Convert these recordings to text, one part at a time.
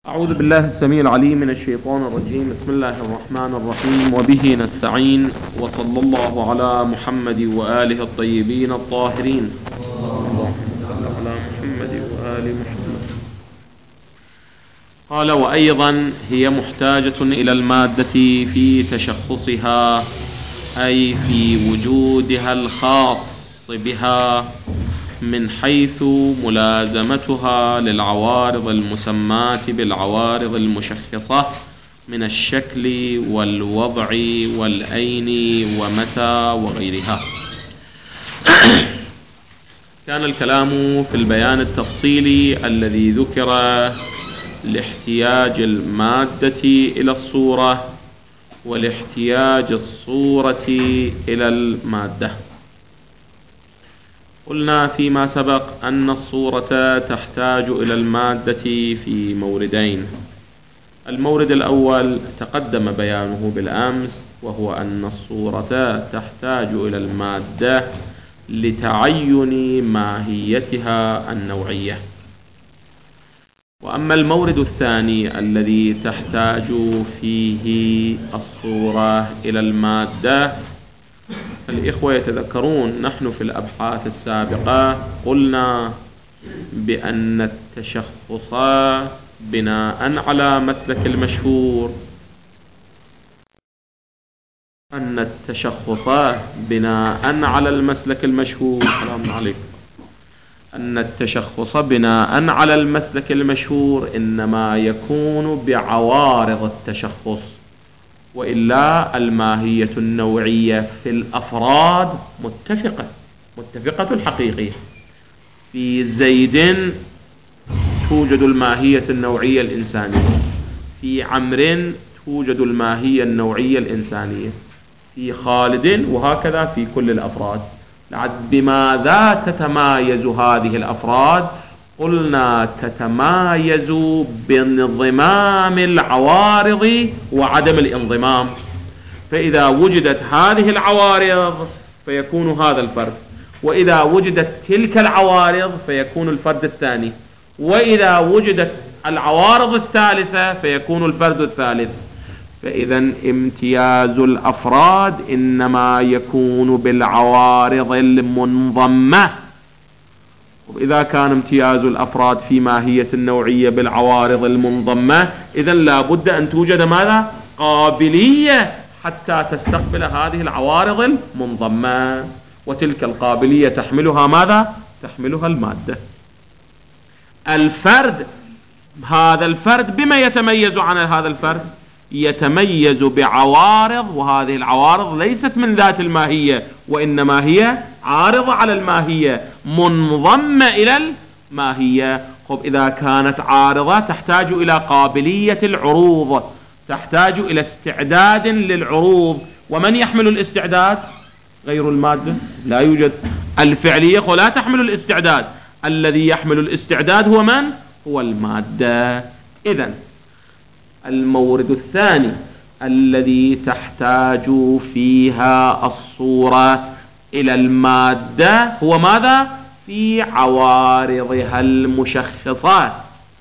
أعوذ بالله السميع العليم من الشيطان الرجيم. بسم الله الرحمن الرحيم، وبه نستعين، وصلى الله على محمد وآله الطيبين الطاهرين. اللهم صل على محمد وآل محمد. قال: وأيضا هي محتاجة إلى المادة في تشخصها، أي في وجودها الخاص بها، من حيث ملازمتها للعوارض المسماة بالعوارض المشخصة من الشكل والوضع والأين ومتى وغيرها. كان الكلام في البيان التفصيلي الذي ذكر لاحتياج المادة إلى الصورة ولاحتياج الصورة إلى المادة. قلنا فيما سبق أن الصورة تحتاج إلى المادة في موردين. المورد الأول تقدم بيانه بالأمس، وهو أن الصورة تحتاج إلى المادة لتعين ماهيتها النوعية. وأما المورد الثاني الذي تحتاج فيه الصورة إلى المادة، الإخوة يتذكرون نحن في الأبحاث السابقة قلنا بأن التشخص بناء على مسلك المشهور أن التشخص بناء على المسلك المشهور إنما يكون بعوارض التشخص، وإلا الماهية النوعية في الأفراد متفقة حقيقية. في زيد توجد الماهية النوعية الإنسانية، في عمرو توجد الماهية النوعية الإنسانية، في خالد، وهكذا في كل الأفراد. بماذا تتمايز هذه الأفراد؟ قلنا تتمايز بانضمام العوارض وعدم الانضمام. فإذا وجدت هذه العوارض فيكون هذا الفرد، وإذا وجدت تلك العوارض فيكون الفرد الثاني، وإذا وجدت العوارض الثالثة فيكون الفرد الثالث. فإذا امتياز الأفراد إنما يكون بالعوارض المنضمة. وإذا كان امتياز الأفراد في ماهية النوعية بالعوارض المنضمة، إذن لا بد أن توجد ماذا؟ قابلية حتى تستقبل هذه العوارض المنضمة، وتلك القابلية تحملها ماذا؟ تحملها المادة. الفرد، هذا الفرد بما يتميز عن هذا الفرد؟ يتميز بعوارض، وهذه العوارض ليست من ذات الماهية، وإنما هي عارضة على الماهية، منضمة إلى الماهية. إذا كانت عارضة تحتاج إلى قابلية العروض، تحتاج إلى استعداد للعروض. ومن يحمل الاستعداد؟ غير المادة، لا يوجد. الفعلية لا تحمل الاستعداد، الذي يحمل الاستعداد هو من؟ هو المادة. إذن المورد الثاني الذي تحتاج فيها الصورة إلى المادة هو ماذا؟ في عوارضها المشخصة،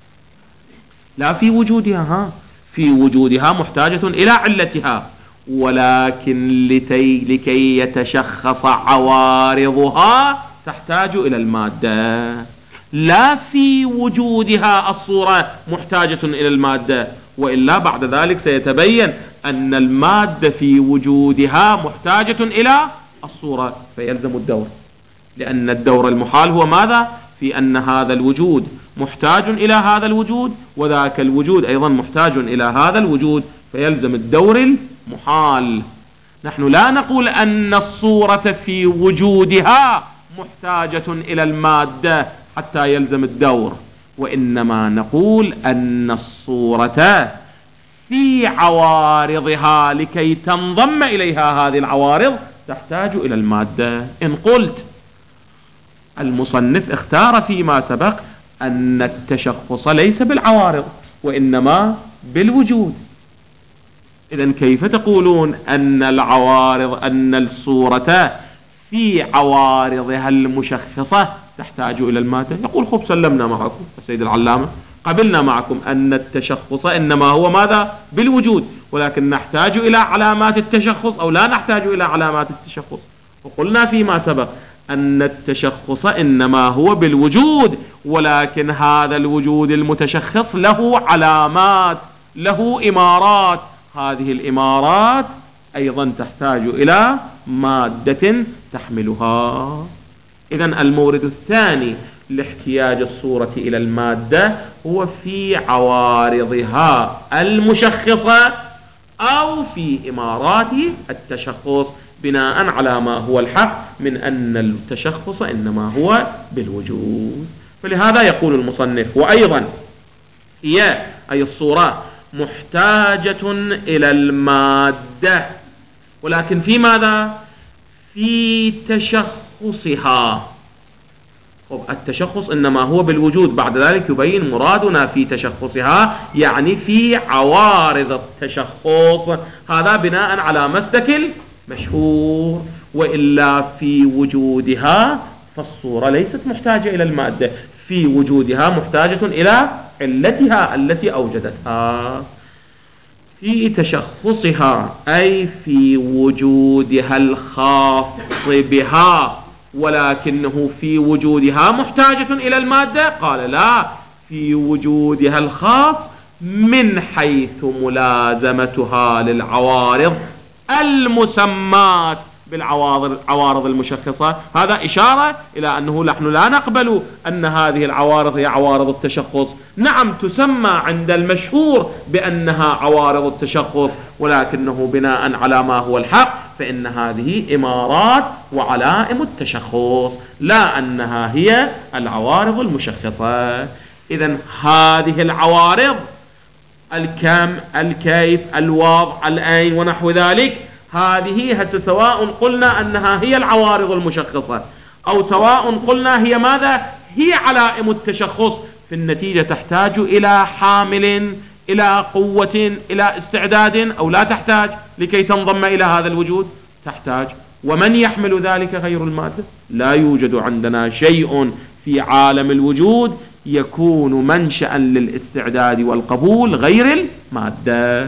لا في وجودها. في وجودها محتاجة إلى علتها، ولكن لكي يتشخص عوارضها تحتاج إلى المادة. لا في وجودها الصورة محتاجة إلى المادة، وإلا بعد ذلك سيتبين أن المادة في وجودها محتاجة إلى الصورة، فيلزم الدور. لأن الدور المحال هو ماذا؟ في أن هذا الوجود محتاج إلى هذا الوجود، وذاك الوجود أيضا محتاج إلى هذا الوجود، فيلزم الدور المحال. نحن لا نقول أن الصورة في وجودها محتاجة إلى المادة حتى يلزم الدور، وإنما نقول أن الصورة في عوارضها لكي تنضم إليها هذه العوارض تحتاج إلى المادة. إن قلت المصنف اختار فيما سبق أن التشخص ليس بالعوارض وإنما بالوجود، إذن كيف تقولون أن الصورة في عوارضها المشخصة تحتاج إلى المادة؟ يقول خب سلمنا معكم السيد العلامة، قبلنا معكم أن التشخص إنما هو ماذا؟ بالوجود، ولكن نحتاج إلى علامات التشخص أو لا نحتاج إلى علامات التشخص. وقلنا فيما سبق أن التشخص إنما هو بالوجود، ولكن هذا الوجود المتشخص له علامات، له إمارات، هذه الإمارات أيضا تحتاج إلى مادة تحملها. إذن المورد الثاني لاحتياج الصورة إلى المادة هو في عوارضها المشخصة أو في إمارات التشخص، بناء على ما هو الحق من أن التشخص إنما هو بالوجود. فلهذا يقول المصنف: وأيضا هي أي الصورة محتاجة إلى المادة، ولكن في ماذا؟ في تشخصها. التشخص إنما هو بالوجود، بعد ذلك يبين مرادنا في تشخصها، يعني في عوارض التشخص، هذا بناء على مسلك المشهور. وإلا في وجودها فالصورة ليست محتاجة إلى المادة، في وجودها محتاجة إلى علتها التي أوجدتها. في تشخصها أي في وجودها الخاص بها، ولكنه في وجودها محتاجة إلى المادة. قال لا، في وجودها الخاص من حيث ملازمتها للعوارض المسمات بالعوارض المشخصة. هذا إشارة إلى أنه نحن لا نقبل أن هذه العوارض هي عوارض التشخص. نعم تسمى عند المشهور بأنها عوارض التشخص، ولكنه بناء على ما هو الحق فإن هذه إمارات وعلائم التشخص، لا أنها هي العوارض المشخصة. إذن هذه العوارض الكم، الكيف، الوضع، الأين ونحو ذلك، هذه سواء قلنا أنها هي العوارض المشخصة أو سواء قلنا هي ماذا؟ هي علائم التشخص، في النتيجة تحتاج إلى حامل، إلى قوة، إلى استعداد، أو لا تحتاج لكي تنضم إلى هذا الوجود؟ تحتاج. ومن يحمل ذلك غير المادة؟ لا يوجد عندنا شيء في عالم الوجود يكون منشأ للاستعداد والقبول غير المادة.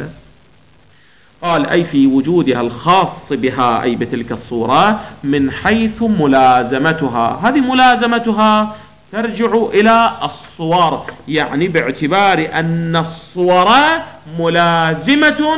قال أي في وجودها الخاص بها، أي بتلك الصورة، من حيث ملازمتها. هذه ملازمتها ترجع إلى الصور، يعني باعتبار أن الصور ملازمة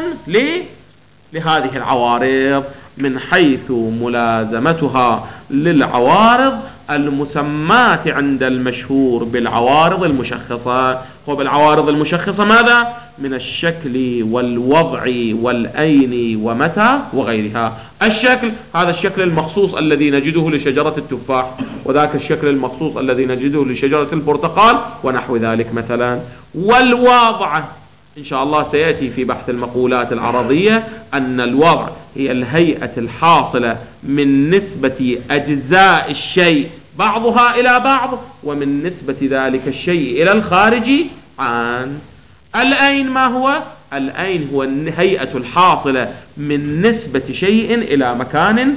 لهذه العوارض، من حيث ملازمتها للعوارض المسمات عند المشهور بالعوارض المشخصة. وبالعوارض المشخصة ماذا؟ من الشكل والوضع والأين ومتى وغيرها. الشكل، هذا الشكل المخصوص الذي نجده لشجرة التفاح، وذاك الشكل المخصوص الذي نجده لشجرة البرتقال ونحو ذلك مثلا. والوضع إن شاء الله سيأتي في بحث المقولات العرضية أن الوضع هي الهيئة الحاصلة من نسبة أجزاء الشيء بعضها إلى بعض، ومن نسبة ذلك الشيء إلى الخارج عن. الأين ما هو؟ الأين هو الهيئة الحاصلة من نسبة شيء إلى مكان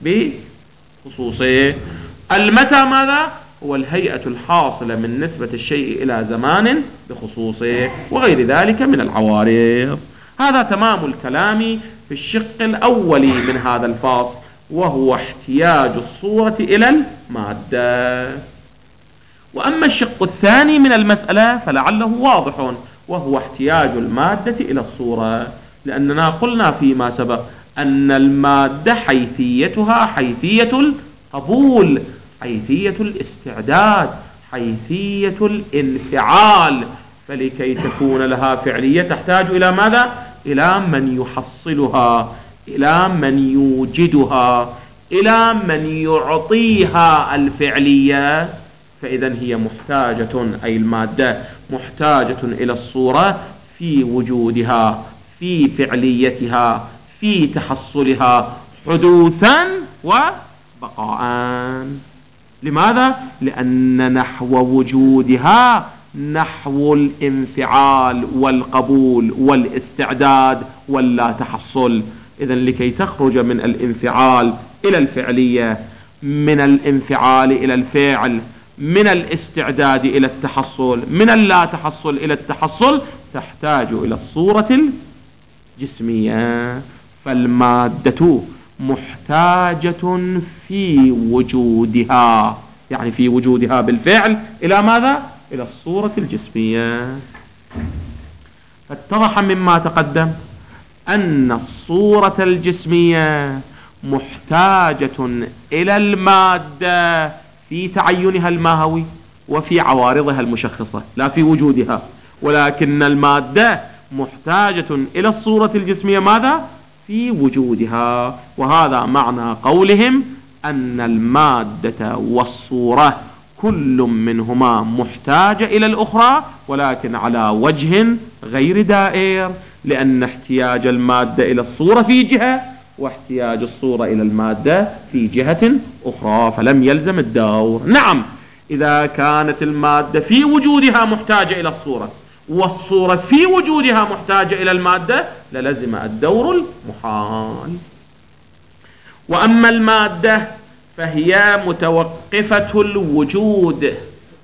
بخصوصه. المتى ماذا؟ هو الهيئة الحاصلة من نسبة الشيء إلى زمان بخصوصه، وغير ذلك من العوارض. هذا تمام الكلام في الشق الأول من هذا الفصل، وهو احتياج الصورة إلى المادة. وأما الشق الثاني من المسألة فلعله واضح، وهو احتياج المادة إلى الصورة، لأننا قلنا فيما سبق أن المادة حيثيتها حيثية القبول، حيثية الاستعداد، حيثية الانفعال. فلكي تكون لها فعلية تحتاج إلى ماذا؟ إلى من يحصلها، إلى من يوجدها، إلى من يعطيها الفعلية. فإذا هي محتاجة، أي المادة محتاجة إلى الصورة في وجودها، في فعليتها، في تحصلها حدوثا وبقاء. لماذا؟ لأن نحو وجودها نحو الانفعال والقبول والاستعداد واللا تحصل. إذن لكي تخرج من الانفعال إلى الفعلية، من الانفعال إلى الفعل، من الاستعداد إلى التحصل، من اللا تحصل إلى التحصل، تحتاج إلى الصورة الجسمية. فالمادة محتاجة في وجودها، يعني في وجودها بالفعل، إلى ماذا؟ إلى الصورة الجسمية. فاتضح مما تقدم أن الصورة الجسمية محتاجة إلى المادة في تعينها الماهوي وفي عوارضها المشخصة، لا في وجودها، ولكن المادة محتاجة إلى الصورة الجسمية ماذا؟ في وجودها. وهذا معنى قولهم أن المادة والصورة كل منهما محتاج إلى الأخرى، ولكن على وجه غير دائر، لأن احتياج المادة إلى الصورة في جهة، واحتياج الصورة إلى المادة في جهة أخرى، فلم يلزم الدور. نعم، إذا كانت المادة في وجودها محتاجة إلى الصورة، والصورة في وجودها محتاجة إلى المادة، للزم الدور المحال. وأما المادة فهي متوقفة الوجود،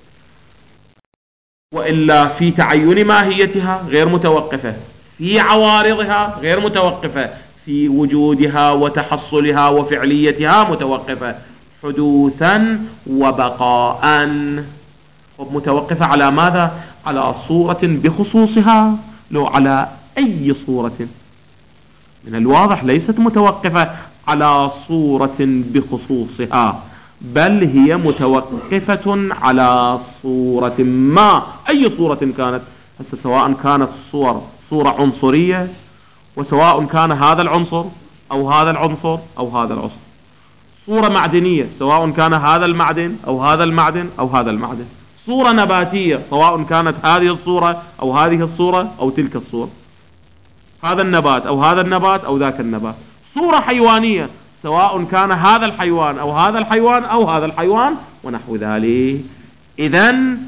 وإلا في تعين ماهيتها غير متوقفة، في عوارضها غير متوقفة، في وجودها وتحصلها وفعليتها متوقفة، حدوثا وبقاء. متوقفة على ماذا؟ على صورة بخصوصها، لو على أي صورة. من الواضح ليست متوقفة على صورة بخصوصها، بل هي متوقفة على صورة ما، أي صورة كانت. سواء كانت صورة عنصرية، وسواء كان هذا العنصر أو هذا العنصر أو هذا العنصر، صورة معدنية، سواء كان هذا المعدن أو هذا المعدن أو هذا المعدن، صورة نباتية، سواء كانت هذه الصورة أو هذه الصورة أو تلك الصورة، هذا النبات أو هذا النبات أو ذاك النبات، صورة حيوانية، سواء كان هذا الحيوان أو هذا الحيوان أو هذا الحيوان، ونحو ذلك. إذن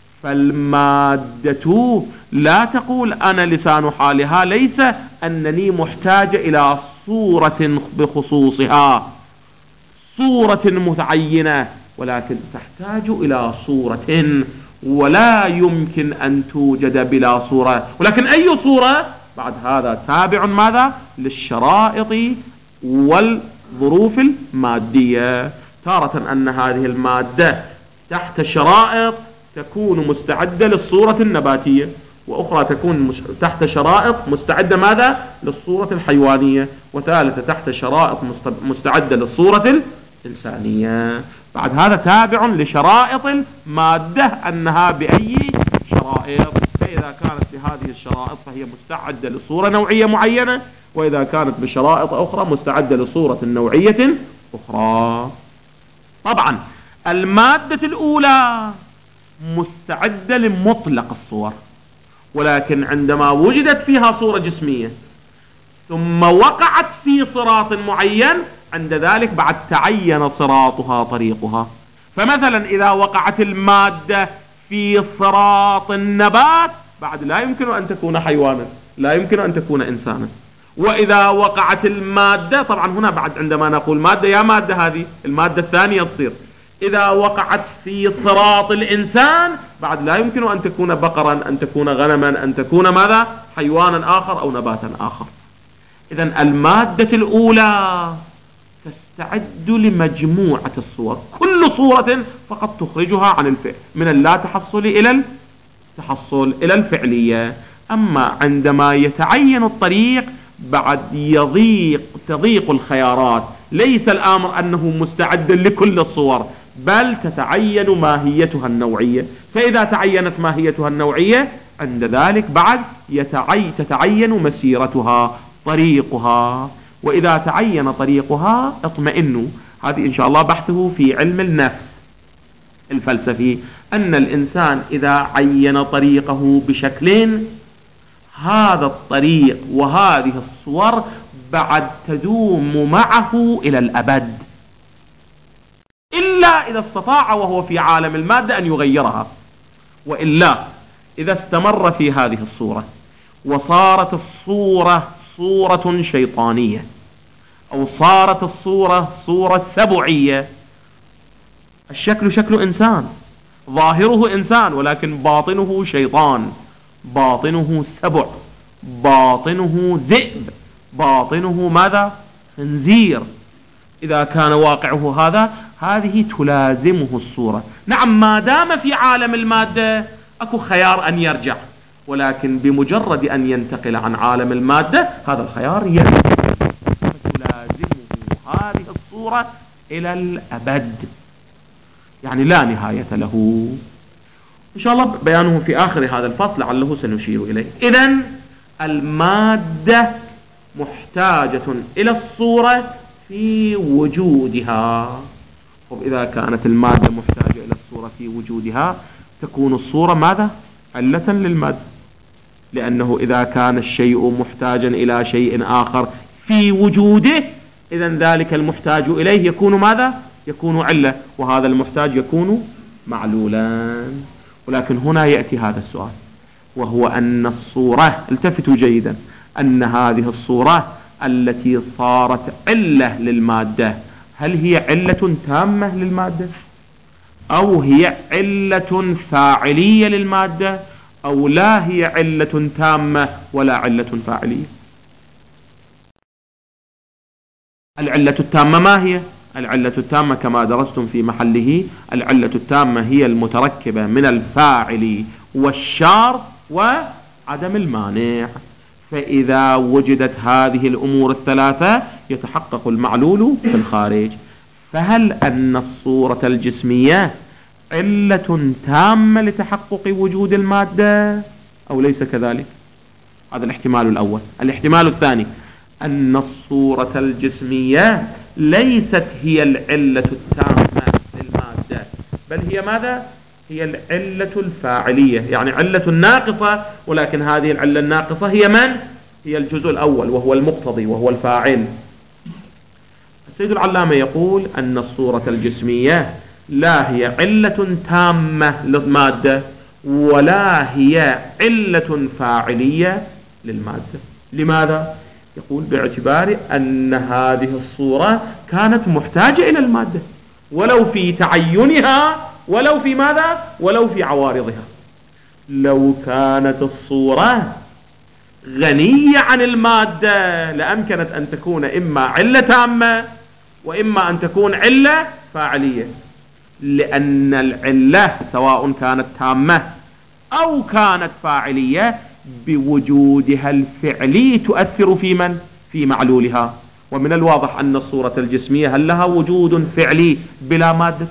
فالمادة لا تقول أنا لسان حالها ليس أنني محتاج إلى صورة بخصوصها، صورة متعينة، ولكن تحتاج إلى صورة، ولا يمكن أن توجد بلا صورة. ولكن أي صورة؟ بعد هذا تابع ماذا؟ للشرائط والظروف المادية. تارة أن هذه المادة تحت شرائط تكون مستعدة للصورة النباتية، وأخرى تكون تحت شرائط مستعدة ماذا؟ للصورة الحيوانية، وثالثة تحت شرائط مستعدة للصورة الإنسانية. بعد هذا تابع لشرائط المادة أنها بأي شرائط، فإذا كانت بهذه الشرائط فهي مستعدة لصورة نوعية معينة، وإذا كانت بشرائط أخرى مستعدة لصورة نوعية أخرى. طبعا المادة الأولى مستعدة لمطلق الصور، ولكن عندما وجدت فيها صورة جسمية ثم وقعت في صراط معين، عند ذلك بعد تعين صراطها طريقها. فمثلا إذا وقعت المادة في صراط النبات، بعد لا يمكن أن تكون حيوانا، لا يمكن أن تكون إنسانا. وإذا وقعت المادة، طبعا هنا بعد عندما نقول مادة، يا مادة هذه المادة الثانية تصير، إذا وقعت في صراط الإنسان، بعد لا يمكن أن تكون بقرا، أن تكون غنما، أن تكون ماذا؟ حيوانا آخر أو نباتا آخر. إذن المادة الأولى تستعد لمجموعة الصور، كل صورة فقط تخرجها عن الفعل، من اللا تحصل إلى التحصل إلى الفعلية. أما عندما يتعين الطريق، بعد تضيق الخيارات، ليس الأمر أنه مستعد لكل الصور، بل تتعين ماهيتها النوعية. فإذا تعينت ماهيتها النوعية، عند ذلك بعد تتعين مسيرتها، طريقها. وإذا تعين طريقها اطمئنوا. هذه إن شاء الله بحثه في علم النفس الفلسفي، أن الإنسان إذا عين طريقه بشكل، هذا الطريق وهذه الصور بعد تدوم معه إلى الأبد، إلا إذا استطاع وهو في عالم المادة أن يغيرها. وإلا إذا استمر في هذه الصورة وصارت الصورة صورة شيطانية، أو صارت الصورة صورة سبعية، الشكل شكل إنسان ظاهره إنسان ولكن باطنه شيطان، باطنه سبع، باطنه ذئب، باطنه ماذا؟ خنزير. إذا كان واقعه هذا، هذه تلازمه الصورة. نعم، ما دام في عالم المادة أكو خيار أن يرجع، ولكن بمجرد أن ينتقل عن عالم المادة هذا الخيار يرجع، فتلازمه هذه الصورة إلى الأبد، يعني لا نهاية له. إن شاء الله بيانه في آخر هذا الفصل لعله سنشير إليه. إذن المادة محتاجة إلى الصورة في وجودها. وإذا كانت المادة محتاجة إلى الصورة في وجودها تكون الصورة ماذا؟ علة للمادة، لأنه إذا كان الشيء محتاجا إلى شيء آخر في وجوده إذن ذلك المحتاج إليه يكون ماذا؟ يكون علة، وهذا المحتاج يكون معلولا. ولكن هنا يأتي هذا السؤال، وهو أن الصورة، التفتوا جيدا، أن هذه الصورة التي صارت علة للمادة هل هي علة تامة للمادة، أو هي علة فاعلية للمادة، أو لا هي علة تامة ولا علة فاعلية؟ العلة التامة ما هي؟ العلة التامة كما درستم في محله، العلة التامة هي المتركبة من الفاعل والشار وعدم المانع. فإذا وجدت هذه الأمور الثلاثة يتحقق المعلول في الخارج. فهل أن الصورة الجسمية علة تامة لتحقق وجود المادة أو ليس كذلك؟ هذا الاحتمال الأول. الاحتمال الثاني أن الصورة الجسمية ليست هي العلة التامة للمادة، بل هي ماذا؟ هي العلة الفاعلية، يعني علة ناقصة، ولكن هذه العلة الناقصة هي من؟ هي الجزء الأول وهو المقتضي وهو الفاعل. السيد العلامة يقول أن الصورة الجسمية لا هي علة تامة للمادة ولا هي علة فاعلية للمادة. لماذا؟ يقول باعتبار أن هذه الصورة كانت محتاجة إلى المادة، ولو في تعينها ولو في ماذا؟ ولو في عوارضها. لو كانت الصورة غنية عن المادة لأمكنت أن تكون إما علة تامة وإما أن تكون علة فاعلية، لأن العلة سواء كانت تامة أو كانت فاعلية بوجودها الفعلي تؤثر في من؟ في معلولها. ومن الواضح أن الصورة الجسمية هل لها وجود فعلي بلا مادة،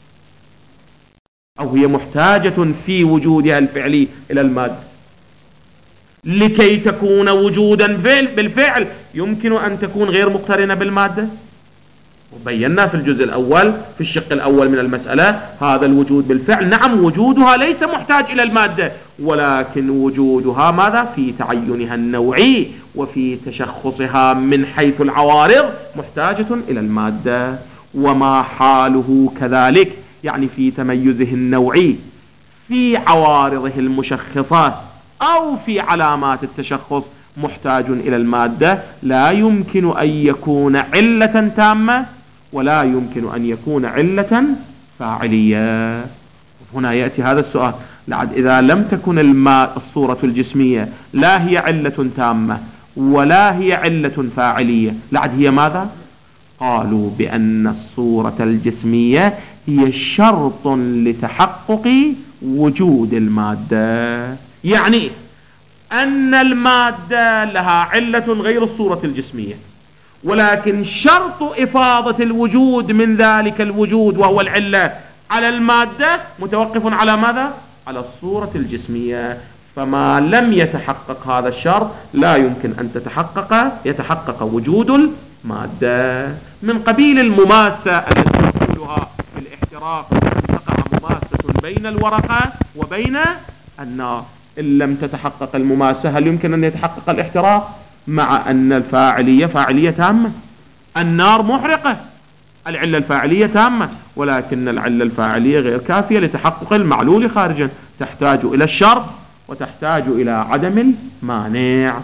أو هي محتاجة في وجودها الفعلي إلى المادة؟ لكي تكون وجودا بالفعل يمكن أن تكون غير مقترنة بالمادة، وبينا في الجزء الأول في الشق الأول من المسألة هذا الوجود بالفعل. نعم، وجودها ليس محتاج إلى المادة، ولكن وجودها ماذا؟ في تعينها النوعي وفي تشخصها من حيث العوارض محتاجة إلى المادة. وما حاله كذلك، يعني في تميزه النوعي في عوارضه المشخصة أو في علامات التشخص محتاج إلى المادة، لا يمكن أن يكون علة تامة ولا يمكن أن يكون علة فاعلية. هنا يأتي هذا السؤال، لعد إذا لم تكن الصورة الجسمية لا هي علة تامة ولا هي علة فاعلية، لعد هي ماذا؟ قالوا بأن الصورة الجسمية هي شرط لتحقق وجود المادة، يعني أن المادة لها علة غير الصورة الجسمية، ولكن شرط إفاضة الوجود من ذلك الوجود وهو العلة على المادة متوقف على ماذا؟ على الصورة الجسمية. فما لم يتحقق هذا الشرط لا يمكن أن يتحقق وجود المادة. من قبيل المماسة التي نقولها في الاحتراق، تقع مماسة بين الورقة وبين النار، إن لم تتحقق المماسة هل يمكن أن يتحقق الاحتراق؟ مع أن الفاعلية فاعلية تامة، النار محرقة، العلة الفاعلية تامة، ولكن العلة الفاعلية غير كافية لتحقق المعلول خارجا، تحتاج إلى الشرط وتحتاج إلى عدم المانع.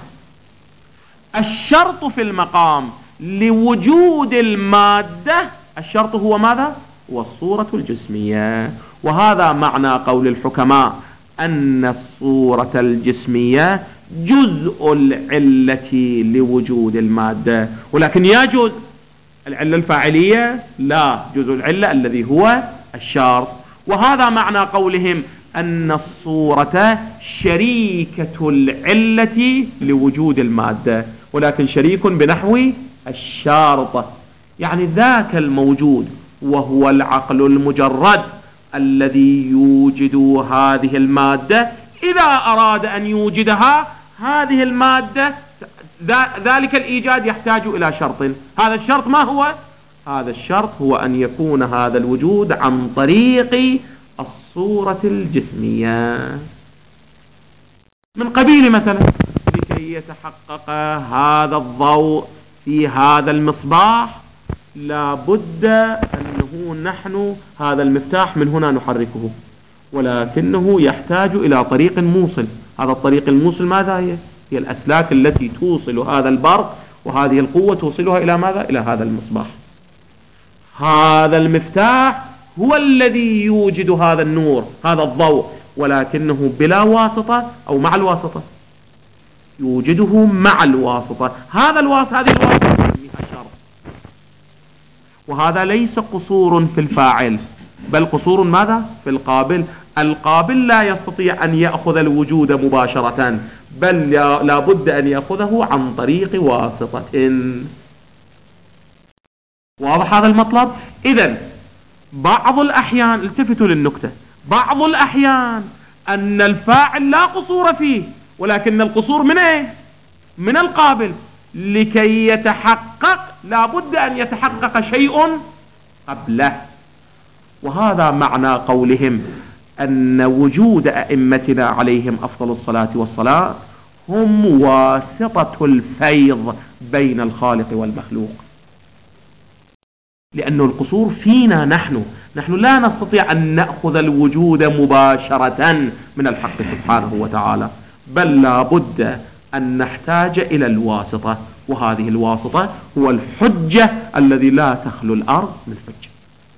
الشرط في المقام لوجود المادة، الشرط هو ماذا؟ هو الصورة الجسمية. وهذا معنى قول الحكماء أن الصورة الجسمية جزء العلة لوجود المادة، ولكن يجوز العلة الفاعلية لا، جزء العلة الذي هو الشرط. وهذا معنى قولهم أن الصورة شريكة العلة لوجود المادة، ولكن شريك بنحو الشارط، يعني ذاك الموجود وهو العقل المجرد الذي يوجد هذه المادة، إذا أراد أن يوجدها هذه المادة ذلك الإيجاد يحتاج إلى شرط. هذا الشرط ما هو؟ هذا الشرط هو أن يكون هذا الوجود عن طريق الصورة الجسمية، من قبيل مثلا لكي يتحقق هذا الضوء في هذا المصباح لا بد أنه نحن هذا المفتاح من هنا نحركه، ولكنه يحتاج إلى طريق موصل. هذا الطريق الموصل ماذا هي؟ هي الأسلاك التي توصل هذا البرق وهذه القوة توصلها إلى ماذا؟ إلى هذا المصباح. هذا المفتاح هو الذي يوجد هذا النور، هذا الضوء، ولكنه بلا واسطة أو مع الواسطة، يوجده مع الواسطة. هذه الواسطة نسميها شرط. وهذا ليس قصور في الفاعل، بل قصور ماذا؟ في القابل. القابل لا يستطيع أن يأخذ الوجود مباشرة، بل لا بد أن يأخذه عن طريق واسطة. واضح هذا المطلب؟ إذن بعض الأحيان، التفتوا للنكتة، بعض الأحيان أن الفاعل لا قصور فيه، ولكن القصور من إيه؟ من القابل. لكي يتحقق لا بد أن يتحقق شيء قبله. وهذا معنى قولهم أن وجود أئمتنا عليهم أفضل الصلاة والسلام هم واسطة الفيض بين الخالق والمخلوق، لأن القصور فينا نحن لا نستطيع أن نأخذ الوجود مباشرة من الحق سبحانه وتعالى، بل لا بد أن نحتاج إلى الواسطة، وهذه الواسطة هو الحجة الذي لا تخلو الأرض من حجة.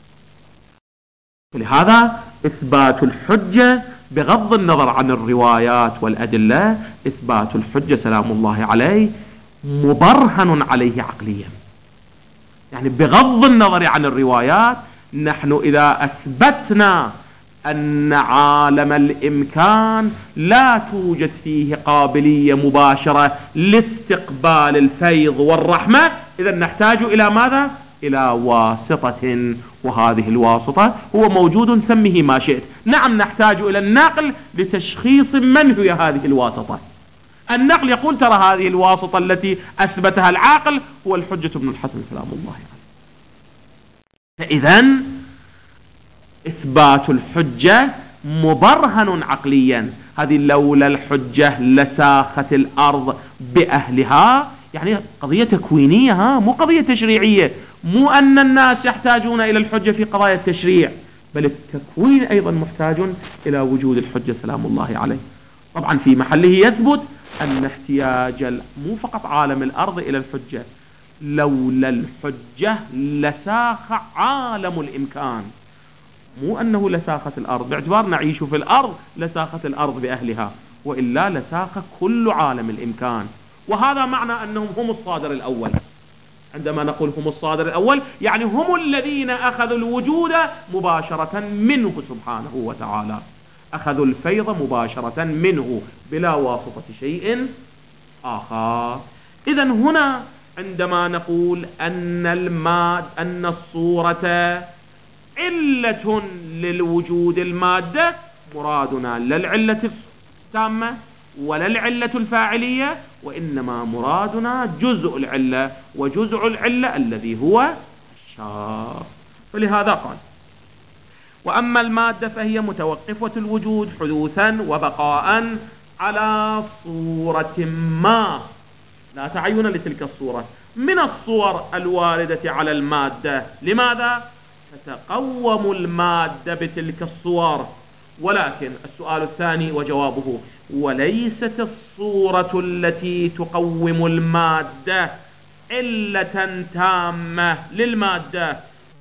ولهذا إثبات الحجة بغض النظر عن الروايات والأدلة، إثبات الحجة سلام الله عليه مبرهن عليه عقليا، يعني بغض النظر عن الروايات نحن إذا أثبتنا أن عالم الإمكان لا توجد فيه قابلية مباشرة لاستقبال الفيض والرحمة، إذا نحتاج إلى ماذا؟ إلى واسطة، وهذه الواسطة هو موجود سميه ما شئت. نعم نحتاج إلى النقل لتشخيص من هي هذه الواسطة. النقل يقول ترى هذه الواسطة التي أثبتها العاقل هو الحجة بن الحسن سلام الله عليه. فإذن إثبات الحجة مبرهن عقليا. هذه لولا الحجة لساخت الأرض بأهلها، يعني قضية تكوينية، مو قضية تشريعية. مو أن الناس يحتاجون إلى الحجة في قضايا التشريع، بل التكوين أيضا محتاج إلى وجود الحجة سلام الله عليه. طبعا في محله يثبت أن احتياج مو فقط عالم الأرض إلى الحجة، لولا الحجة لساخ عالم الإمكان، مو أنه لساخت الأرض باعتبار نعيش في الأرض، لساخت الأرض بأهلها، وإلا لساخ كل عالم الإمكان. وهذا معنى أنهم هم الصادر الأول. عندما نقول هم الصادر الأول يعني هم الذين أخذوا الوجود مباشرة منه سبحانه وتعالى، أخذوا الفيض مباشرة منه بلا واسطة شيء آخر. إذن هنا عندما نقول أن الصورة علة للوجود المادة، مرادنا لا العلة التامة ولا العلة الفاعلية، وإنما مرادنا جزء العلة، وجزء العلة الذي هو الشرط. فلهذا قال: وأما المادة فهي متوقفة الوجود حدوثا وبقاء على صورة ما، لا تعين لتلك الصورة، من الصور الواردة على المادة. لماذا؟ تتقوم المادة بتلك الصور. ولكن السؤال الثاني وجوابه: وليست الصورة التي تقوم المادة علة تامة للمادة،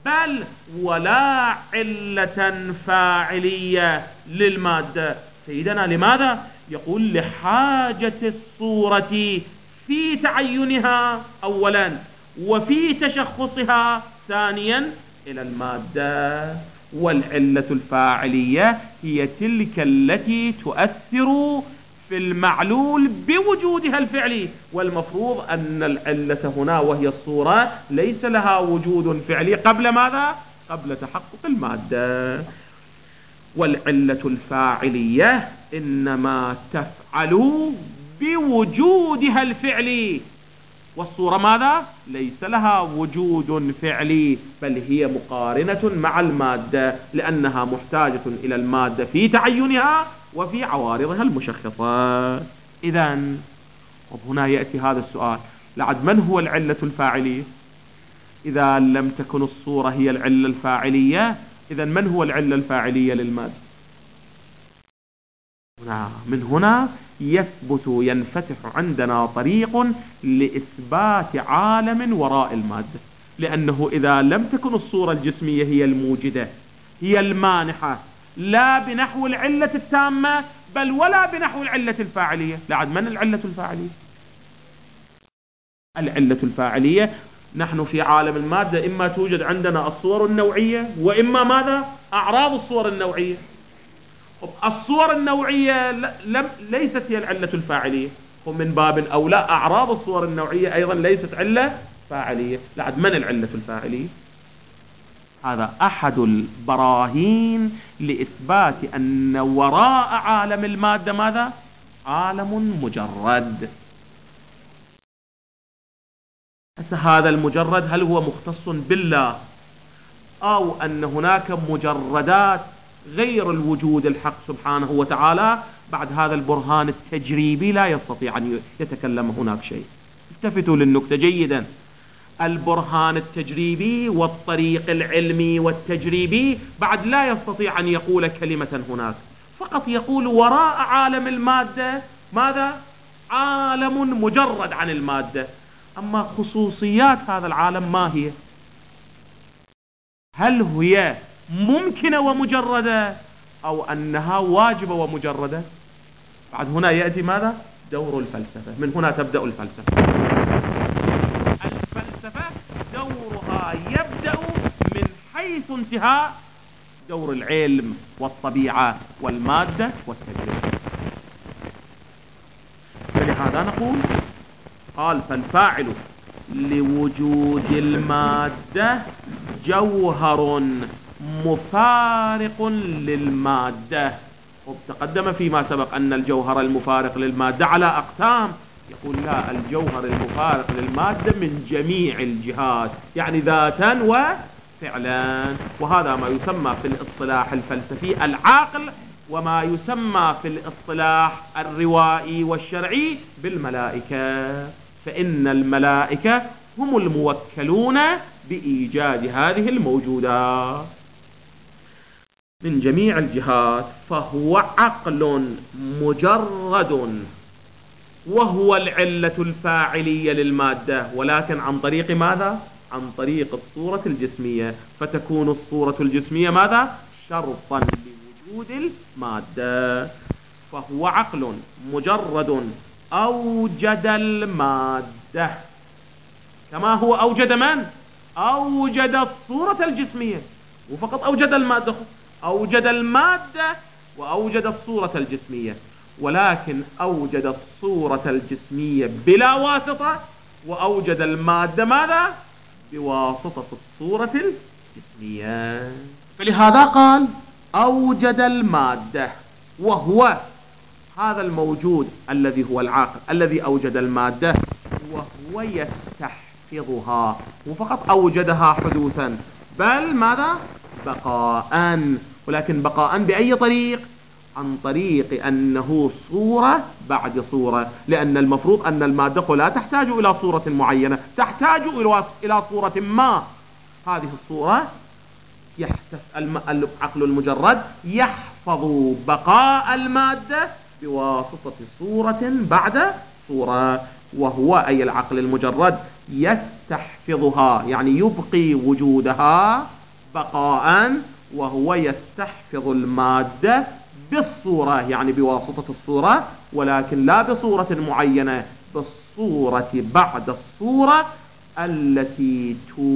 بل ولا علة فاعلية للمادة. سيدنا لماذا؟ يقول لحاجة الصورة في تعينها أولا وفي تشخصها ثانيا إلى المادة. والعلة الفاعلية هي تلك التي تؤثر في المعلول بوجودها الفعلي، والمفروض أن العلة هنا وهي الصورة ليس لها وجود فعلي قبل ماذا؟ قبل تحقق المادة. والعلة الفاعلية إنما تفعل بوجودها الفعلي، والصورة ماذا؟ ليس لها وجود فعلي، بل هي مقارنة مع المادة لأنها محتاجة إلى المادة في تعينها وفي عوارضها المشخصة. إذن وهنا يأتي هذا السؤال: لعد من هو العلة الفاعلية؟ إذا لم تكن الصورة هي العلة الفاعلية، إذن من هو العلة الفاعلية للمادة؟ من هنا ينفتح عندنا طريق لإثبات عالم وراء المادة، لأنه إذا لم تكن الصورة الجسمية هي الموجدة هي المانحة لا بنحو العلة التامة بل ولا بنحو العلة الفاعلية، لعد من العلة الفاعلية؟ العلة الفاعلية نحن في عالم المادة إما توجد عندنا الصور النوعية وإما ماذا؟ أعراض الصور النوعية. الصور النوعية ليست هي العلة الفاعلية، ومن باب أولى أعراض الصور النوعية أيضا ليست علة فاعلية. لعد من العلة الفاعلية؟ هذا أحد البراهين لإثبات أن وراء عالم المادة ماذا؟ عالم مجرد. هذا المجرد هل هو مختص بالله أو أن هناك مجردات غير الوجود الحق سبحانه وتعالى؟ بعد هذا البرهان التجريبي لا يستطيع أن يتكلم هناك شيء. التفتوا للنكتة جيدا: البرهان التجريبي والطريق العلمي والتجريبي بعد لا يستطيع أن يقول كلمة هناك، فقط يقول وراء عالم المادة ماذا؟ عالم مجرد عن المادة. أما خصوصيات هذا العالم ما هي؟ هل هي ممكنة ومجردة أو أنها واجبة ومجردة؟ بعد هنا يأتي ماذا؟ دور الفلسفة. من هنا تبدأ الفلسفة. الفلسفة دورها يبدأ من حيث انتهاء دور العلم والطبيعة والمادة والتجربة. فلهذا نقول قال: فالفاعل لوجود المادة جوهر مفارق للمادة. وتقدم فيما سبق أن الجوهر المفارق للمادة على أقسام. يقول لا، الجوهر المفارق للمادة من جميع الجهات، يعني ذاتا وفعلا. وهذا ما يسمى في الاصطلاح الفلسفي العقل، وما يسمى في الاصطلاح الروائي والشرعي بالملائكة، فإن الملائكة هم الموكلون بإيجاد هذه الموجودات من جميع الجهات. فهو عقل مجرد وهو العلة الفاعلية للمادة، ولكن عن طريق ماذا؟ عن طريق الصورة الجسمية. فتكون الصورة الجسمية ماذا؟ شرطا لوجود المادة. فهو عقل مجرد أوجد المادة، كما هو أوجد من؟ أوجد الصورة الجسمية، وفقط أوجد المادة، أوجد المادة وأوجد الصورة الجسمية، ولكن أوجد الصورة الجسمية بلا واسطة، وأوجد المادة ماذا؟ بواسطة الصورة الجسمية. فلهذا قال أوجد المادة، وهو هذا الموجود الذي هو العاقل الذي أوجد المادة، وهو يستحفظها، وفقط أوجدها حدوثا، بل ماذا؟ بقاء. ولكن بقاء بأي طريق؟ عن طريق أنه صورة بعد صورة، لأن المفروض أن المادة لا تحتاج إلى صورة معينة، تحتاج إلى صورة ما. هذه الصورة العقل المجرد يحفظ بقاء المادة بواسطة صورة بعد صورة، وهو أي العقل المجرد يستحفظها يعني يبقي وجودها بقاء، وهو يستحفظ المادة بالصورة يعني بواسطة الصورة، ولكن لا بصورة معينة، بالصورة بعد الصورة التي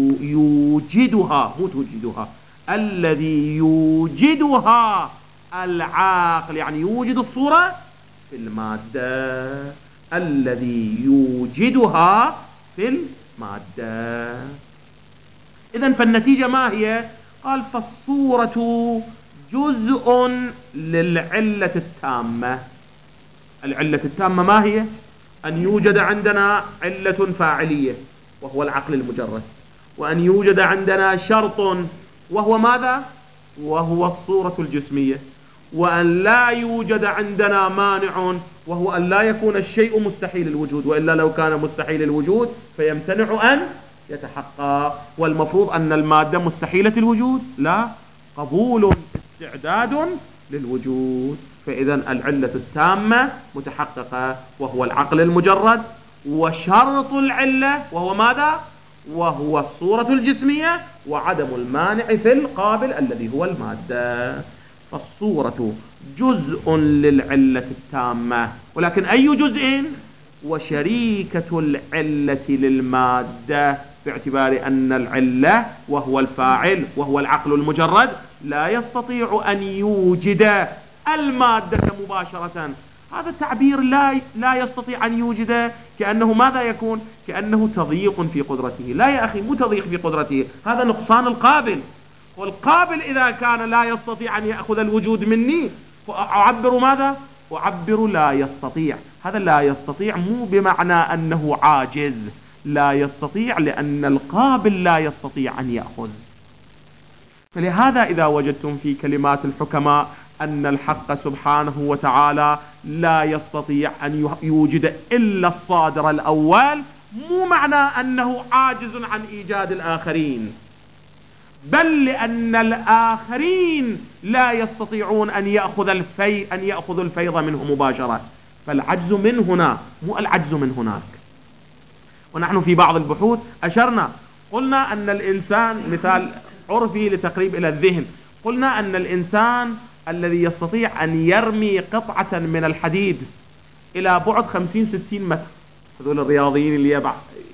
يوجدها، مو توجدها، الذي يوجدها العاقل، يعني يوجد الصورة في المادة، الذي يوجدها في المادة. إذن فالنتيجة ما هي؟ قال فالصورة جزء للعلة التامة. العلة التامة ما هي؟ أن يوجد عندنا علة فاعلية وهو العقل المجرد، وأن يوجد عندنا شرط وهو ماذا؟ وهو الصورة الجسمية، وأن لا يوجد عندنا مانع وهو أن لا يكون الشيء مستحيل الوجود، وإلا لو كان مستحيل الوجود فيمتنع أن يتحقق. والمفروض أن المادة مستحيلة الوجود؟ لا، قبول استعداد للوجود. فإذا العلة التامة متحققة وهو العقل المجرد، وشرط العلة وهو ماذا؟ وهو الصورة الجسمية، وعدم المانع في القابل الذي هو المادة. فالصورة جزء للعلة التامة، ولكن أي جزء؟ وشريكة العلة للمادة، باعتبار أن العلة وهو الفاعل وهو العقل المجرد لا يستطيع أن يوجد المادة مباشرة. هذا التعبير لا يستطيع أن يوجد، كأنه ماذا يكون؟ كأنه تضييق في قدرته. لا يا أخي، مو تضييق في قدرته، هذا نقصان القابل. والقابل إذا كان لا يستطيع أن يأخذ الوجود مني فأعبر ماذا؟ أعبر لا يستطيع. هذا لا يستطيع مو بمعنى أنه عاجز، لا يستطيع لأن القابل لا يستطيع أن يأخذ. فلهذا إذا وجدتم في كلمات الحكماء أن الحق سبحانه وتعالى لا يستطيع أن يوجد إلا الصادر الأول، مو معنى أنه عاجز عن إيجاد الآخرين، بل لأن الآخرين لا يستطيعون أن يأخذوا الفيض منه مباشرة. فالعجز من هنا مو العجز من هناك. ونحن في بعض البحوث أشرنا، قلنا أن الإنسان، مثال عرفي لتقريب إلى الذهن، قلنا أن الإنسان الذي يستطيع أن يرمي قطعة من الحديد إلى بعد 50-60 متر، هذول الرياضيين اللي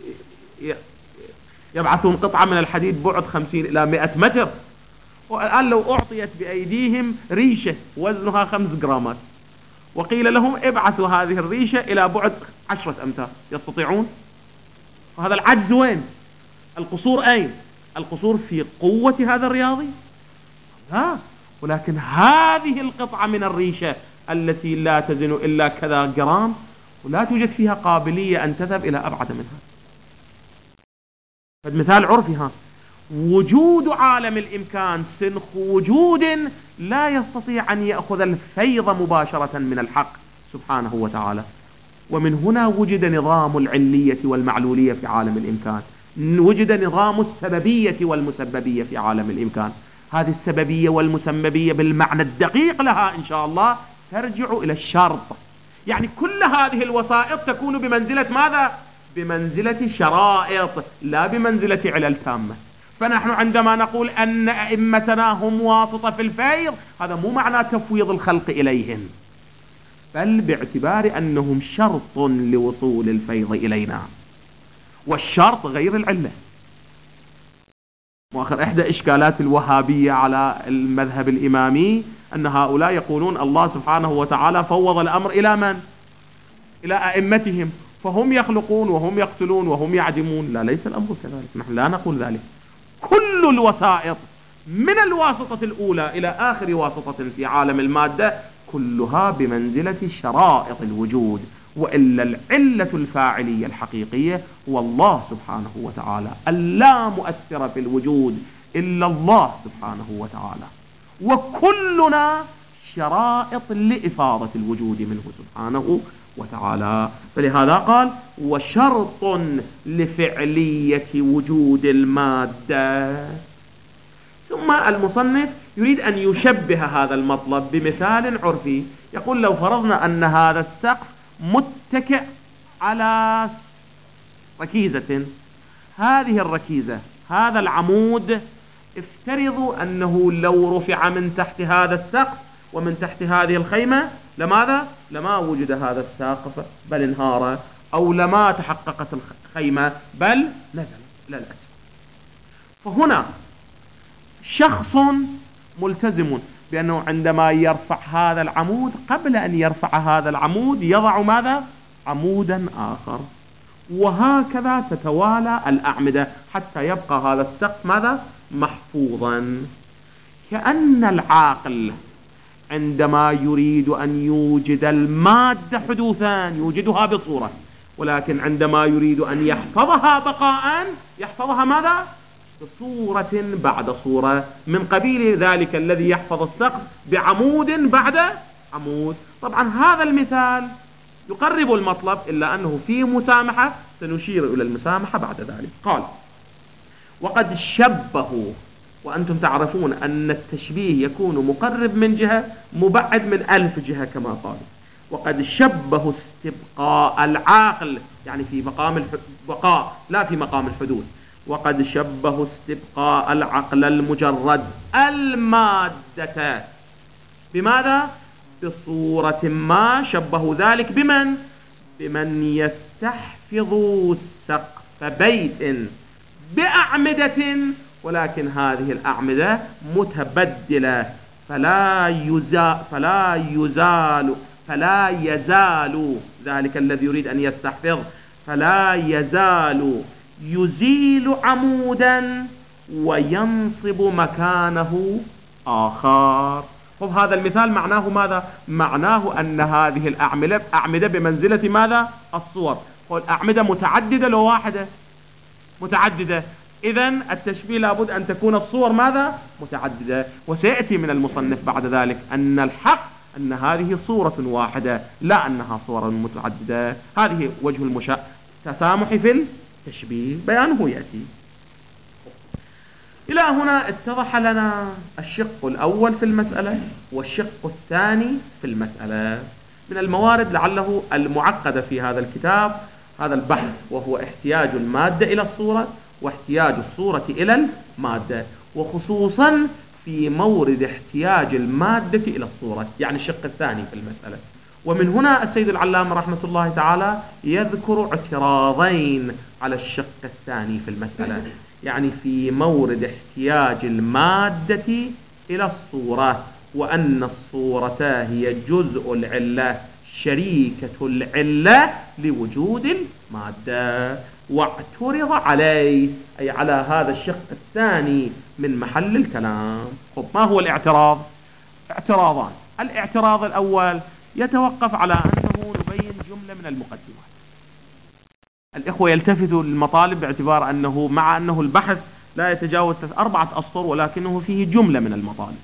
يبعثون قطعة من الحديد بعد 50 إلى 100 متر، والآن لو أعطيت بأيديهم ريشة وزنها 5 جرامات وقيل لهم ابعثوا هذه الريشة إلى بعد 10 أمتار، يستطيعون؟ وهذا العجز وين؟ القصور أين؟ القصور في قوة هذا الرياضي؟ لا، ولكن هذه القطعة من الريشة التي لا تزن إلا كذا جرام ولا توجد فيها قابلية أن تذهب إلى أبعد منها. فالمثال عرفي ها، وجود عالم الإمكان سنخ وجود لا يستطيع أن يأخذ الفيض مباشرة من الحق سبحانه وتعالى. ومن هنا وجد نظام العلية والمعلولية في عالم الإمكان، وجد نظام السببية والمسببية في عالم الإمكان. هذه السببية والمسببية بالمعنى الدقيق لها إن شاء الله ترجع إلى الشرط، يعني كل هذه الوسائط تكون بمنزلة ماذا؟ بمنزلة شرائط، لا بمنزلة علل تامة. فنحن عندما نقول أن أئمتنا هم واسطة في الفيض، هذا مو معنى تفويض الخلق إليهم، بل باعتبار أنهم شرط لوصول الفيض إلينا، والشرط غير العلة. وآخر إحدى إشكالات الوهابية على المذهب الإمامي أن هؤلاء يقولون الله سبحانه وتعالى فوض الأمر إلى من؟ إلى أئمتهم، فهم يخلقون وهم يقتلون وهم يعدمون. لا، ليس الأمر كذلك، نحن لا نقول ذلك. كل الوسائط من الواسطة الأولى إلى آخر واسطة في عالم المادة كلها بمنزلة شرائط الوجود، وإلا العلة الفاعلية الحقيقية هو الله سبحانه وتعالى، اللا مؤثر في الوجود إلا الله سبحانه وتعالى، وكلنا شرائط لإفاضة الوجود منه سبحانه وتعالى. فلهذا قال وشرط لفعلية وجود المادة. ثم المصنف يريد أن يشبه هذا المطلب بمثال عرفي، يقول لو فرضنا أن هذا السقف متكئ على ركيزة. هذه الركيزة، هذا العمود، افترضوا أنه لو رفع من تحت هذا السقف ومن تحت هذه الخيمة لماذا؟ لما وجد هذا السقف بل انهار، أو لما تحققت الخيمة بل نزل إلى الأسفل. فهنا شخص ملتزم بأنه عندما يرفع هذا العمود، قبل أن يرفع هذا العمود يضع ماذا؟ عمودا آخر، وهكذا تتوالى الأعمدة حتى يبقى هذا السقف ماذا؟ محفوظا. كأن العاقل عندما يريد أن يوجد المادة حدوثا يوجدها بصورة، ولكن عندما يريد أن يحفظها بقاء يحفظها ماذا؟ بصورة بعد صورة، من قبيل ذلك الذي يحفظ السقف بعمود بعد عمود. طبعا هذا المثال يقرب المطلب، إلا أنه فيه مسامحة، سنشير إلى المسامحة بعد ذلك. قال: وقد شبهوا، وأنتم تعرفون أن التشبيه يكون مقرب من جهة مبعد من 1000 جهة كما قال. وقد شبهوا استبقاء العاقل، يعني في مقام البقاء لا في مقام الحدوث. وقد شبهوا استبقاء العقل المجرد المادة بماذا؟ بصورة ما. شبهوا ذلك بمن؟ بمن يستحفظ سقف بيت بأعمدة، ولكن هذه الأعمدة متبدلة، فلا يزال ذلك الذي يريد أن يستحفظ فلا يزال يزيل عمودا وينصب مكانه آخر. هذا المثال معناه ماذا؟ معناه أن هذه الأعمدة بمنزلة ماذا؟ الصور. الأعمدة متعددة لو واحدة؟ متعددة. إذن التشبيه لابد أن تكون الصور ماذا؟ متعددة. وسيأتي من المصنف بعد ذلك أن الحق أن هذه صورة واحدة لا أنها صور متعددة. هذه وجه التسامح في التشبيه، بيانه يأتي. إلى هنا اتضح لنا الشق الأول في المسألة والشق الثاني في المسألة. من الموارد لعله المعقدة في هذا الكتاب هذا البحث، وهو احتياج المادة إلى الصورة واحتياج الصورة إلى المادة، وخصوصا في مورد احتياج المادة إلى الصورة، يعني الشق الثاني في المسألة. ومن هنا السيد العلامة رحمة الله تعالى يذكر اعتراضين على الشق الثاني في المسألة، يعني في مورد احتياج المادة إلى الصورة، وأن الصورة هي جزء العلة شريكة العلة لوجود المادة. واعترض عليه، أي على هذا الشق الثاني من محل الكلام. ما هو الاعتراض؟ اعتراضان. الاعتراض الأول يتوقف على أنه نبين جملة من المقدمات. الإخوة يلتفتوا للمطالب باعتبار أنه مع أنه البحث لا يتجاوز 4 أسطر، ولكنه فيه جملة من المطالب.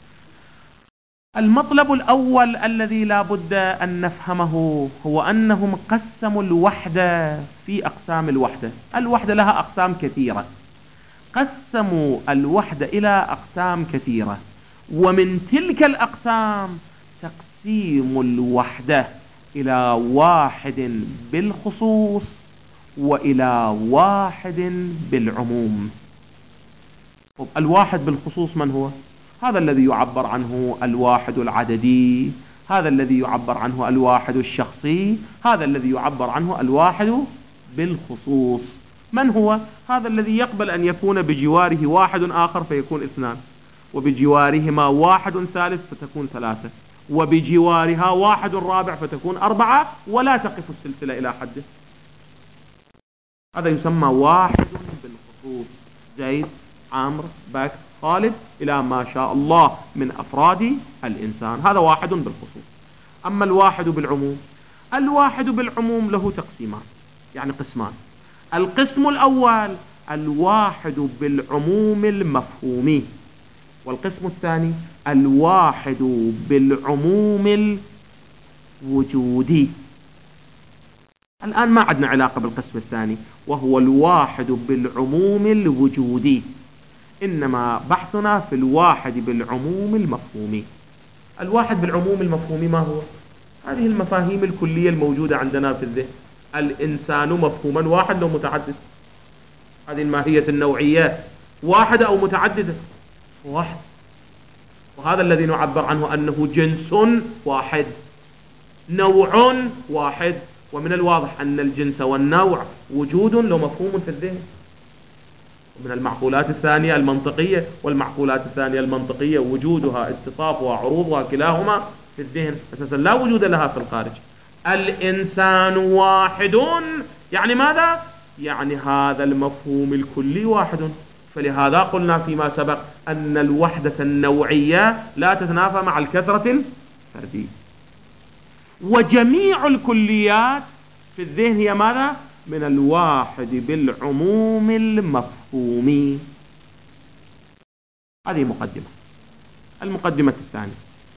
المطلب الأول الذي لا بد أن نفهمه هو أنهم قسموا الوحدة في أقسام الوحدة. الوحدة لها أقسام كثيرة، قسموا الوحدة إلى أقسام كثيرة، ومن تلك الأقسام تقسيم الوحدة إلى واحد بالخصوص وإلى واحد بالعموم. الواحد بالخصوص من هو؟ هذا الذي يعبر عنه الواحد العددي، هذا الذي يعبر عنه الواحد الشخصي، هذا الذي يعبر عنه الواحد بالخصوص. من هو؟ هذا الذي يقبل أن يكون بجواره واحد آخر فيكون 2، وبجوارهما واحد ثالث فتكون 3، وبجوارها واحد رابع فتكون 4، ولا تقف السلسلة إلى حده. هذا يسمى واحد بالخصوص. زيد، عمرو، بكر، خالد، إلى ما شاء الله من أفراد الإنسان، هذا واحد بالخصوص. أما الواحد بالعموم، الواحد بالعموم له تقسيمان، يعني قسمان. القسم الأول الواحد بالعموم المفهومي، والقسم الثاني الواحد بالعموم الوجودي. الآن ما عندنا علاقة بالقسم الثاني وهو الواحد بالعموم الوجودي، إنما بحثنا في الواحد بالعموم المفهومي. الواحد بالعموم المفهومي ما هو؟ هذه المفاهيم الكلية الموجودة عندنا في الذهن، الإنسان مفهوما واحد أو متعدد؟ هذه الماهية النوعية واحدة أو متعددة؟ واحد. وهذا الذي نعبر عنه أنه جنس واحد، نوع واحد. ومن الواضح أن الجنس والنوع وجود له مفهوم في الذهن. ومن المعقولات الثانية المنطقية، والمعقولات الثانية المنطقية وجودها اتصافها عروضها كلاهما في الذهن أساسا لا وجود لها في الخارج. الإنسان واحد يعني ماذا؟ يعني هذا المفهوم الكلي واحد. فلهذا قلنا فيما سبق أن الوحدة النوعية لا تتنافى مع الكثرة الفردية. وجميع الكليات في الذهن هي ماذا؟ من الواحد بالعموم المفهومي. هذه مقدمة. المقدمة الثانية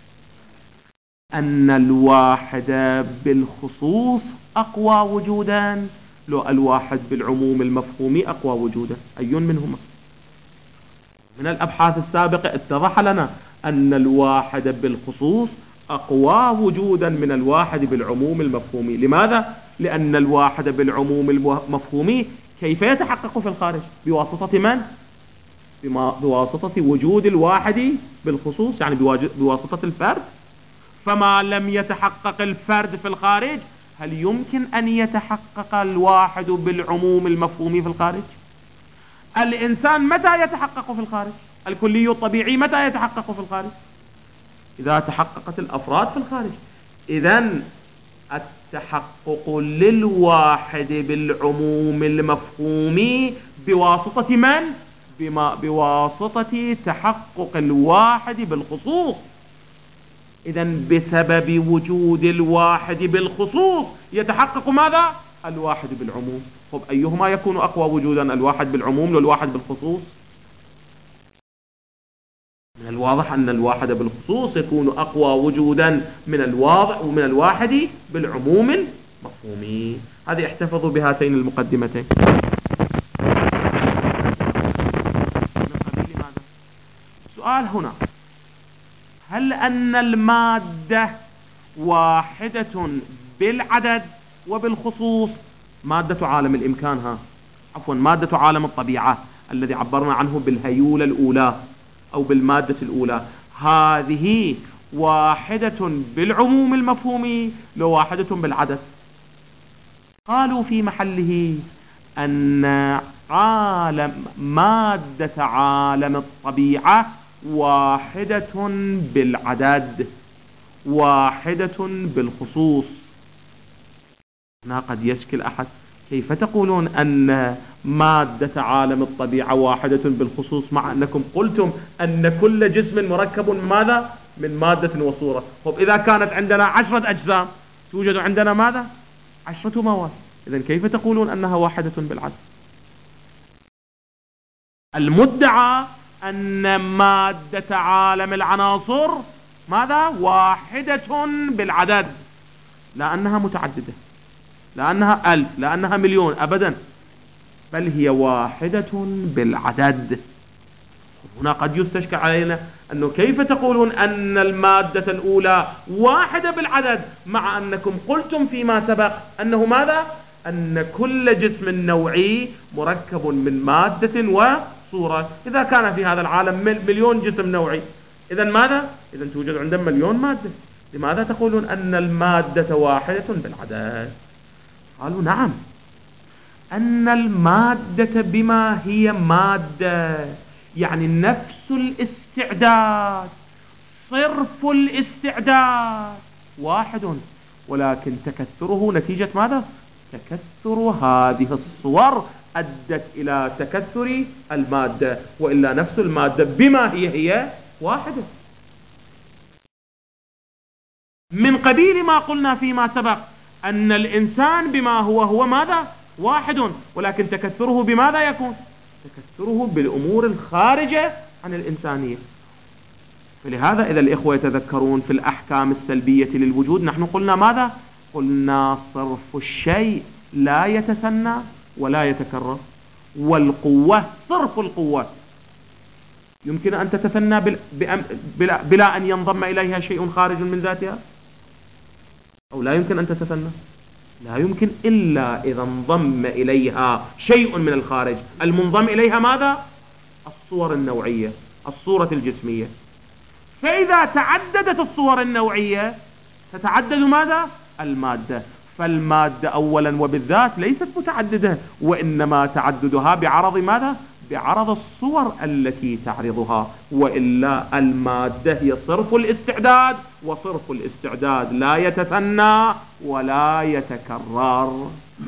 أن الواحد بالخصوص أقوى وجودا، لو الواحد بالعموم المفهومي أقوى وجودا. أي منهما؟ من الأبحاث السابقة اتضح لنا أن الواحد بالخصوص أقوى وجودا من الواحد بالعموم المفهومي. لماذا؟ لأن الواحد بالعموم المفهومي كيف يتحقق في الخارج؟ بواسطة من؟ بواسطة وجود الواحد بالخصوص، يعني بواسطة الفرد. فما لم يتحقق الفرد في الخارج هل يمكن أن يتحقق الواحد بالعموم المفهومي في الخارج؟ الإنسان متى يتحقق في الخارج؟ الكلي الطبيعي متى يتحقق في الخارج؟ إذا تحققت الأفراد في الخارج. إذن التحقق للواحد بالعموم المفهومي بواسطة من؟ بواسطة تحقق الواحد بالخصوص. إذن بسبب وجود الواحد بالخصوص يتحقق ماذا؟ الواحد بالعموم. طب أيهما يكون أقوى وجودا، الواحد بالعموم والواحد بالخصوص؟ من الواضح أن الواحد بالخصوص يكون أقوى وجودا من الواحد بالعموم المفهومي. هذه احتفظوا بهاتين المقدمتين. سؤال هنا: هل أن المادة واحدة بالعدد وبالخصوص؟ مادة عالم الإمكان، مادة عالم الطبيعة الذي عبرنا عنه بالهيولة الأولى أو بالمادة الأولى، هذه واحدة بالعموم المفهومي لو واحدة بالعدد؟ قالوا في محله أن مادة عالم الطبيعة واحدة بالعدد واحدة بالخصوص. هنا قد يشكل أحد: كيف تقولون أن مادة عالم الطبيعة واحدة بالخصوص مع أنكم قلتم أن كل جسم مركب من ماذا؟ من مادة وصورة. طب إذا كانت عندنا 10 أجسام توجد عندنا ماذا؟ 10 مواد. إذن كيف تقولون أنها واحدة بالعدد؟ المدعى أن مادة عالم العناصر ماذا؟ واحدة بالعدد، لا أنها متعددة، لا أنها 1000، لا أنها مليون، أبدا، بل هي واحدة بالعدد. هنا قد يستشكل علينا أنه كيف تقولون أن المادة الأولى واحدة بالعدد مع أنكم قلتم فيما سبق أنه ماذا؟ أن كل جسم نوعي مركب من مادة وصورة. إذا كان في هذا العالم مليون جسم نوعي، إذن ماذا؟ إذن توجد عندنا مليون مادة. لماذا تقولون أن المادة واحدة بالعدد؟ قالوا نعم، أن المادة بما هي مادة يعني نفس الاستعداد، صرف الاستعداد واحد، ولكن تكثره نتيجة ماذا؟ تكثر هذه الصور أدت إلى تكثر المادة، وإلا نفس المادة بما هي واحدة. من قبيل ما قلنا فيما سبق أن الإنسان بما هو ماذا؟ واحد، ولكن تكثره بماذا يكون؟ تكثره بالأمور الخارجة عن الإنسانية. فلهذا إذا الإخوة يتذكرون في الأحكام السلبية للوجود نحن قلنا ماذا؟ قلنا صرف الشيء لا يتثنى ولا يتكرر، والقوة صرف القوة يمكن أن تتثنى بلا أن ينضم إليها شيء خارج من ذاتها، أو لا يمكن أن تتثنى. لا يمكن إلا إذا انضم إليها شيء من الخارج. المنضم إليها ماذا؟ الصور النوعية، الصورة الجسمية. فإذا تعددت الصور النوعية تتعدد ماذا؟ المادة. فالمادة أولا وبالذات ليست متعددة، وإنما تعددها بعرض ماذا؟ بعرض الصور التي تعرضها. وإلا المادة هي صرف الاستعداد، وصرف الاستعداد لا يتثنى ولا يتكرر.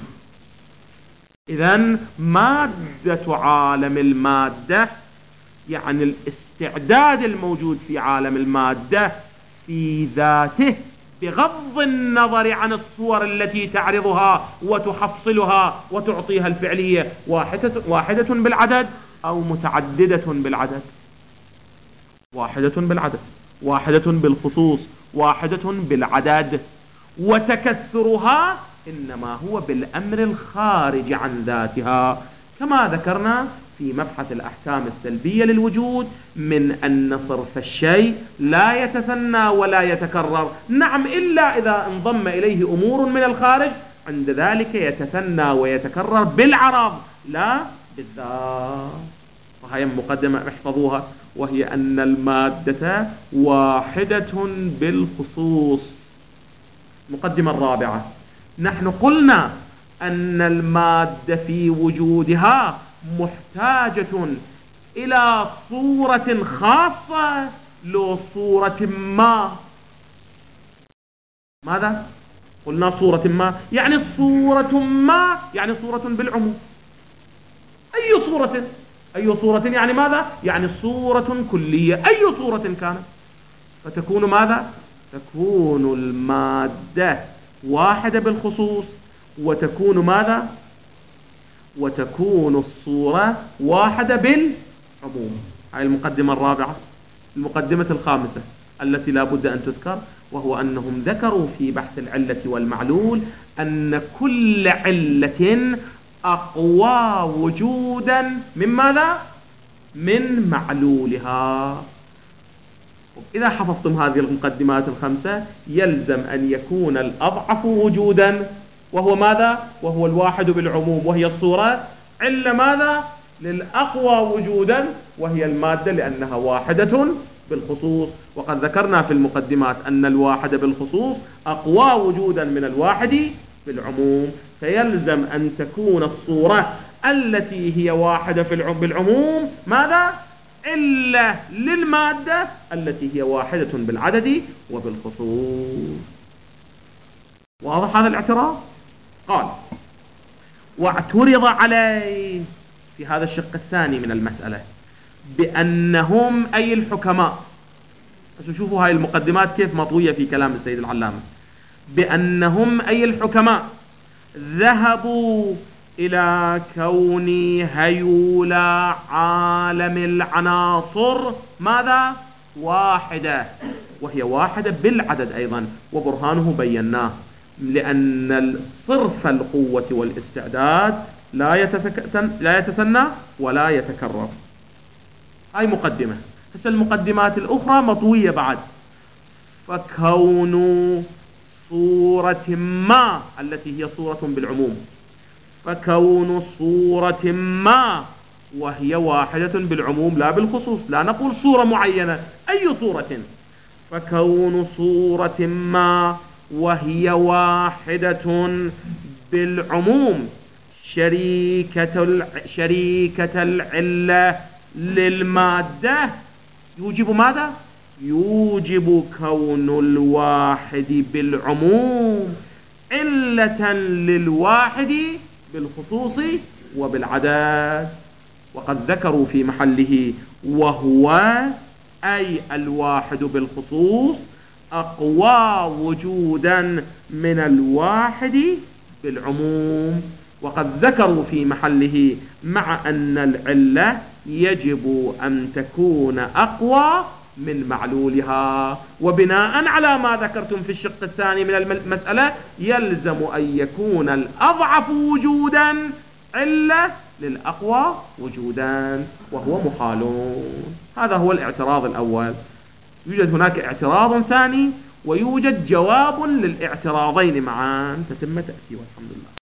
إذن مادة عالم المادة يعني الاستعداد الموجود في عالم المادة في ذاته بغض النظر عن الصور التي تعرضها وتحصلها وتعطيها الفعلية، واحدة بالعدد أو متعددة بالعدد، واحدة بالعدد، واحدة بالخصوص، واحدة بالعدد. وتكسرها إنما هو بالأمر الخارج عن ذاتها، كما ذكرنا في مبحث الأحكام السلبية للوجود، من أن صرف الشيء لا يتثنى ولا يتكرر. نعم، إلا إذا انضم إليه أمور من الخارج، عند ذلك يتثنى ويتكرر بالعرض لا بالذات. وهي مقدمة احفظوها، وهي أن المادة واحدة بالخصوص. المقدمة الرابعة، نحن قلنا أن المادة في وجودها محتاجة إلى صورة خاصة لو صورة ما. ماذا؟ قلنا صورة ما يعني صورة ما، يعني صورة بالعموم. أي صورة؟ أي صورة يعني ماذا؟ يعني صورة كلية، أي صورة كانت. فتكون ماذا؟ تكون المادة واحدة بالخصوص، وتكون ماذا؟ وتكون الصورة واحدة بالعموم. هاي المقدمة الرابعة. المقدمة الخامسة التي لا بد أن تذكر، وهو أنهم ذكروا في بحث العلة والمعلول أن كل علة أقوى وجودا من ماذا؟ من معلولها. إذا حفظتم هذه المقدمات الخمسة يلزم أن يكون الأضعف وجودا وهو ماذا؟ وهو الواحد بالعموم، وهي الصورة. علة ماذا؟ للأقوى وجودا، وهي المادة لأنها واحدة بالخصوص. وقد ذكرنا في المقدمات أن الواحد بالخصوص أقوى وجودا من الواحد بالعموم. فيلزم أن تكون الصورة التي هي واحدة بالعموم ماذا؟ علة للمادة التي هي واحدة بالعدد وبالخصوص. واضح هذا الاعتراض؟ قال: واعترض عليه في هذا الشق الثاني من المسألة بأنهم أي الحكماء. بس شوفوا هاي المقدمات كيف مطوية في كلام السيد العلامة. بأنهم أي الحكماء ذهبوا إلى كون هيولى عالم العناصر ماذا؟ واحدة، وهي واحدة بالعدد أيضا، وبرهانه بيناه. لأن صرف القوة والاستعداد لا يتثنى ولا يتكرر. هاي مقدمة. بس المقدمات الأخرى مطوية بعد. فكون صورة ما التي هي صورة بالعموم، فكون صورة ما وهي واحدة بالعموم لا بالخصوص، لا نقول صورة معينة، أي صورة. فكون صورة ما وهي واحدة بالعموم شريكة العلة للمادة يوجب ماذا؟ يوجب كون الواحد بالعموم علة للواحد بالخصوص وبالعدد. وقد ذكروا في محله: وهو أي الواحد بالخصوص أقوى وجودا من الواحد بالعموم. وقد ذكروا في محله: مع أن العلة يجب أن تكون أقوى من معلولها. وبناء على ما ذكرتم في الشق الثاني من المسألة يلزم أن يكون الأضعف وجودا علة للأقوى وجودا، وهو محال. هذا هو الاعتراض الأول. يوجد هناك اعتراض ثاني، ويوجد جواب للاعتراضين معا تتم تأتي، والحمد لله.